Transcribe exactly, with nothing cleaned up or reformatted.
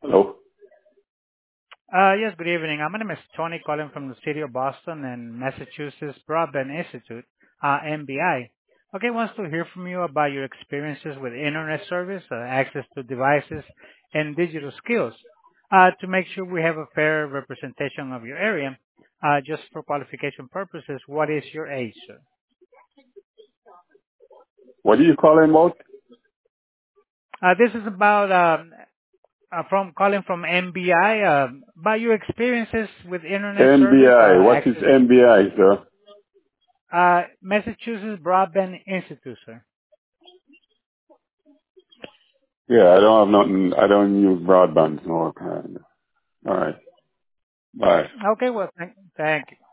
Hello? Uh, yes, good evening. Uh, My name is Tony calling from the city of Boston and Massachusetts Broadband Institute, uh, M B I. Okay, wants to hear from you about your experiences with internet service, uh, access to devices, and digital skills. Uh, to make sure we have a fair representation of your area, uh, just for qualification purposes, what is your age, sir? What are you calling about? Uh, this is about um, uh, from calling from M B I, uh, about your experiences with internet service, uh, M B I. What is access M B I, sir? Uh, Massachusetts Broadband Institute, sir. Yeah, I don't have nothing. I don't use broadband. No, okay. All right. Bye. Okay, well, thank, thank you.